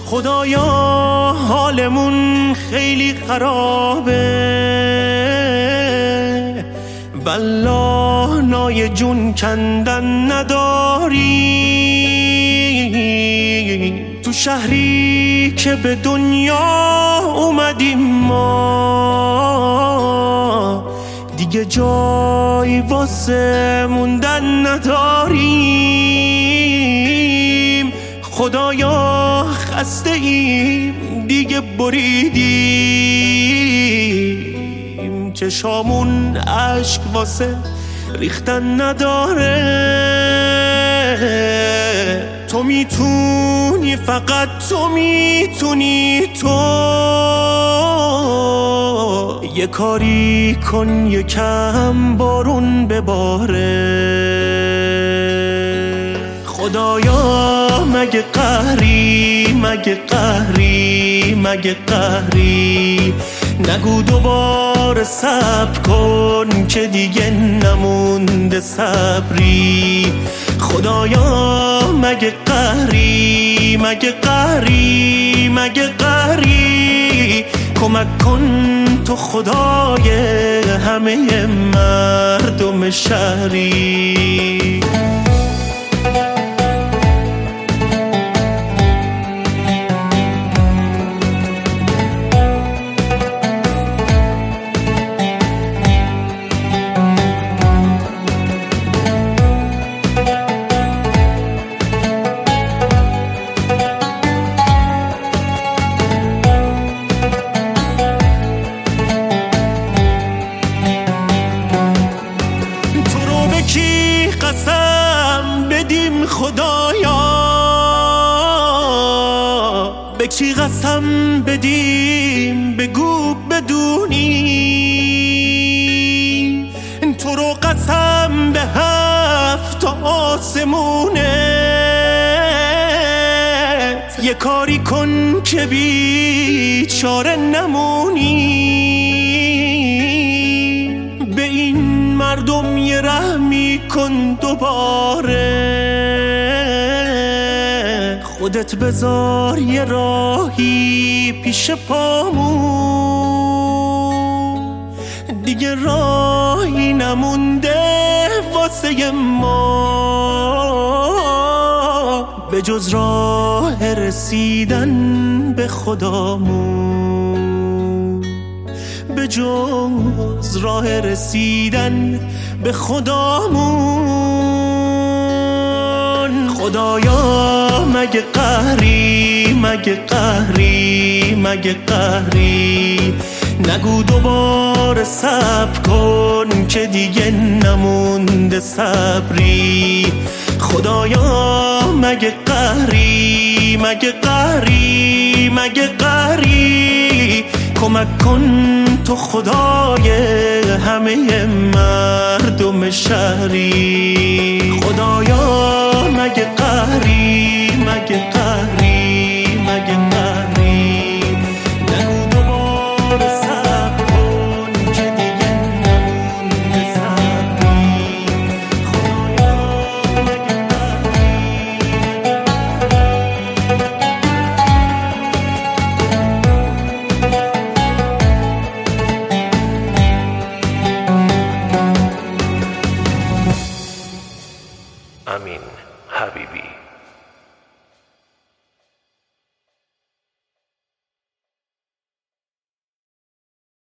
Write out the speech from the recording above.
خدایا حالمون خیلی خرابه، والله نای جون کندن نداری. تو شهری که به دنیا اومدیم ما، دیگه جای واسه موندن نداریم. خدایا خسته ایم دیگه بریدیم، چشامون اشک واسه ریختن نداره. تو میتونی، فقط تو میتونی، تو یه کاری کن یکم بارون بباره. خدایا مگه قهری، مگه قهری، مگه قهری، نگو دوباره صبر کن که دیگه نمونده صبری. خدایا مگه قهری، مگه قهری، مگه قهری، کمک کن تو خدای همه مردم شهری. قسم بدیم خدایا، به کی قسم بدیم بگو بدونی. تو رو قسم به هفت آسمونت، یه کاری کن که بیچاره نمونی. به این مردم یه رحمی کن دوباره، خودت بذار یه راهی پیش پامون، دیگه راهی نمونده واسه ما به جز راه رسیدن به خدامون، به جز راه رسیدن به خدامون. خدایا مگه قهری، مگه قهری، مگه قهری، نگو دوباره صبر کن که دیگه نمونده صبری. خدایا مگه قهری، مگه قهری، مگه قهری، کمک کن تو خدای همه مردم شهری. خدایا مگه قهری، مگه قهری، مگه قهری، نگو دوباره صبر کن که دیگه نمونده صبری. خدایا مگه Amin Habibi.